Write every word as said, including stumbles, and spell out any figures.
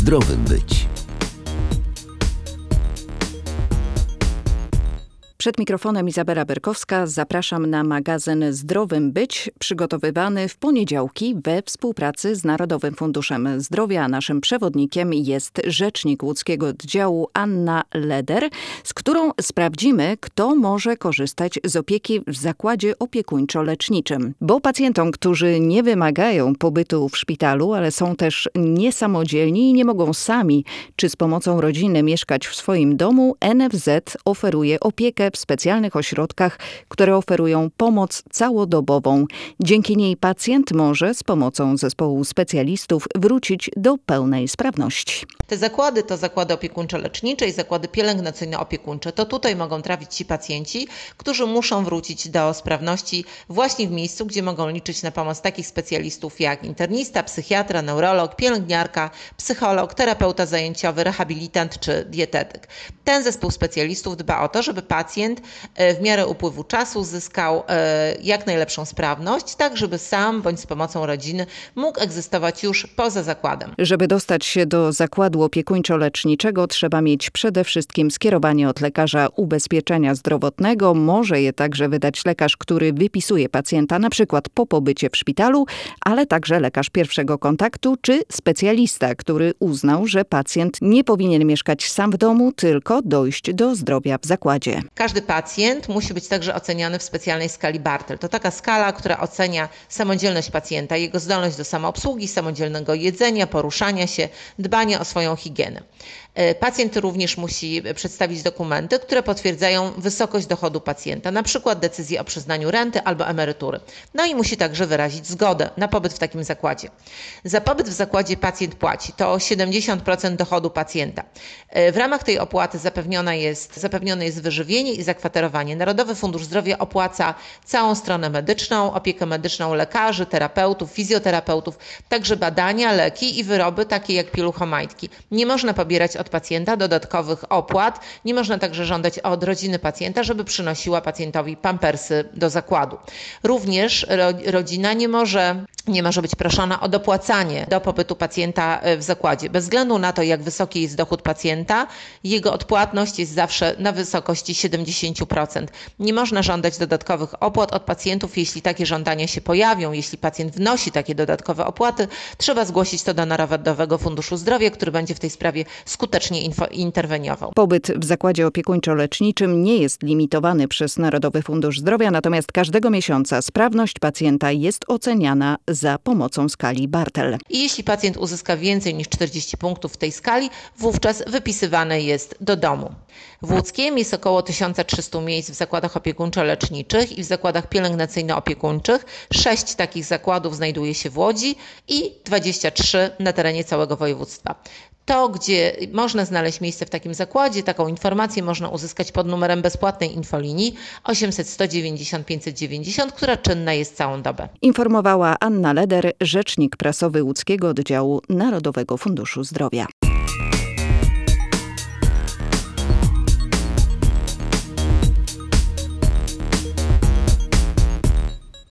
zdrowym być. Przed mikrofonem Izabela Berkowska. Zapraszam na magazyn Zdrowym Być, przygotowywany w poniedziałki we współpracy z Narodowym Funduszem Zdrowia. Naszym przewodnikiem jest rzecznik łódzkiego oddziału Anna Leder, z którą sprawdzimy, kto może korzystać z opieki w zakładzie opiekuńczo-leczniczym. Bo pacjentom, którzy nie wymagają pobytu w szpitalu, ale są też niesamodzielni i nie mogą sami czy z pomocą rodziny mieszkać w swoim domu, N F Z oferuje opiekę w specjalnych ośrodkach, które oferują pomoc całodobową. Dzięki niej pacjent może z pomocą zespołu specjalistów wrócić do pełnej sprawności. Te zakłady to zakłady opiekuńczo-lecznicze i zakłady pielęgnacyjno-opiekuńcze. To tutaj mogą trafić ci pacjenci, którzy muszą wrócić do sprawności właśnie w miejscu, gdzie mogą liczyć na pomoc takich specjalistów jak internista, psychiatra, neurolog, pielęgniarka, psycholog, terapeuta zajęciowy, rehabilitant czy dietetyk. Ten zespół specjalistów dba o to, żeby pacjent w miarę upływu czasu zyskał jak najlepszą sprawność, tak żeby sam bądź z pomocą rodziny mógł egzystować już poza zakładem. Żeby dostać się do zakładu opiekuńczo-leczniczego, trzeba mieć przede wszystkim skierowanie od lekarza ubezpieczenia zdrowotnego. Może je także wydać lekarz, który wypisuje pacjenta na przykład po pobycie w szpitalu, ale także lekarz pierwszego kontaktu czy specjalista, który uznał, że pacjent nie powinien mieszkać sam w domu, tylko dojść do zdrowia w zakładzie. Każdy pacjent musi być także oceniany w specjalnej skali Bartel. To taka skala, która ocenia samodzielność pacjenta, jego zdolność do samoobsługi, samodzielnego jedzenia, poruszania się, dbania o swoją higienę. Pacjent również musi przedstawić dokumenty, które potwierdzają wysokość dochodu pacjenta, na przykład decyzję o przyznaniu renty albo emerytury. No i musi także wyrazić zgodę na pobyt w takim zakładzie. Za pobyt w zakładzie pacjent płaci. To siedemdziesiąt procent dochodu pacjenta. W ramach tej opłaty zapewnione jest, zapewnione jest wyżywienie i zakwaterowanie. Narodowy Fundusz Zdrowia opłaca całą stronę medyczną, opiekę medyczną lekarzy, terapeutów, fizjoterapeutów, także badania, leki i wyroby takie jak pieluchomajtki. Nie można pobierać od pacjenta dodatkowych opłat. Nie można także żądać od rodziny pacjenta, żeby przynosiła pacjentowi pampersy do zakładu. Również ro- rodzina nie może, nie może być proszona o dopłacanie do pobytu pacjenta w zakładzie. Bez względu na to, jak wysoki jest dochód pacjenta, jego odpłatność jest zawsze na wysokości siedemdziesiąt procent. Nie można żądać dodatkowych opłat od pacjentów. Jeśli takie żądania się pojawią, jeśli pacjent wnosi takie dodatkowe opłaty, trzeba zgłosić to do Narodowego Funduszu Zdrowia, który będzie w tej sprawie skutecznie info- interweniował. Pobyt w zakładzie opiekuńczo-leczniczym nie jest limitowany przez Narodowy Fundusz Zdrowia, natomiast każdego miesiąca sprawność pacjenta jest oceniana za pomocą skali Bartel. I jeśli pacjent uzyska więcej niż czterdzieści punktów w tej skali, wówczas wypisywany jest do domu. W Łódzkiem jest około tysiąc trzysta miejsc w zakładach opiekuńczo-leczniczych i w zakładach pielęgnacyjno-opiekuńczych. Sześć takich zakładów znajduje się w Łodzi i dwadzieścia trzy na terenie całego województwa. To, gdzie można znaleźć miejsce w takim zakładzie, taką informację można uzyskać pod numerem bezpłatnej infolinii osiemset sto dziewięćdziesiąt pięćset dziewięćdziesiąt, która czynna jest całą dobę. Informowała Anna Leder, rzecznik prasowy łódzkiego oddziału Narodowego Funduszu Zdrowia.